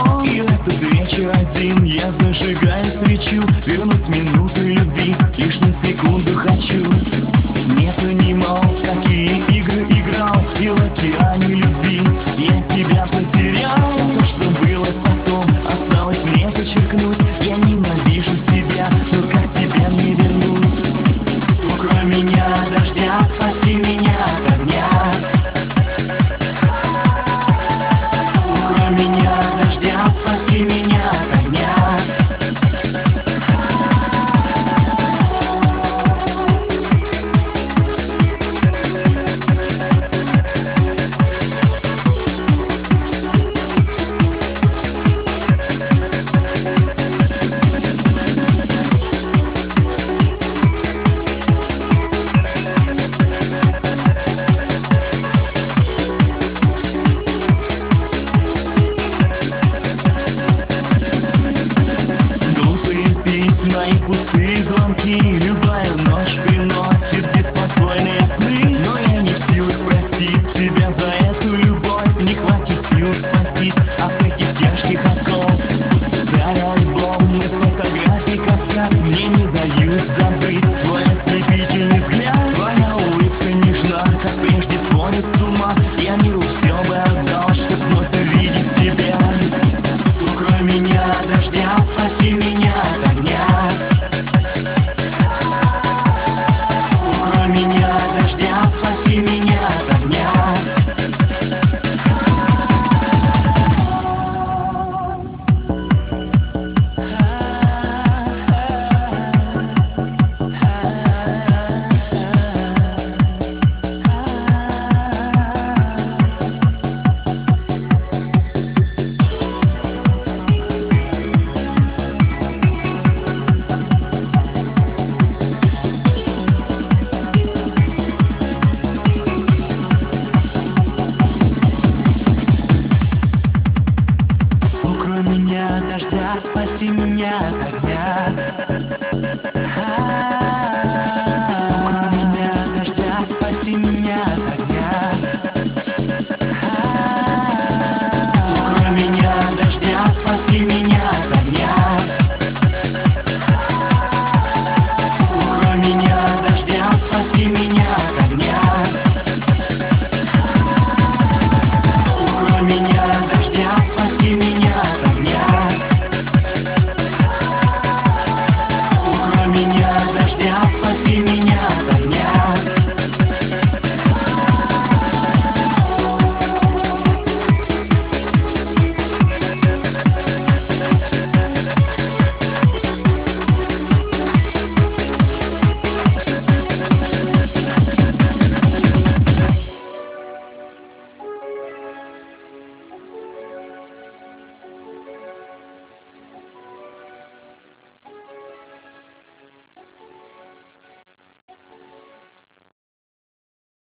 И в этот вечер один я зажигаю свечу. Вернуть минуты любви, лишь на секунду хочу. Не понимал, в какие игры играл, и в океане любви я тебя потерял. А то, что было потом, осталось мне подчеркнуть. Я ненавижу себя, но как тебя мне вернуть? Укрой меня от дождя, спаси меня от огня. Укрой меня от дождя, спаси меня от огня. Письма и пустые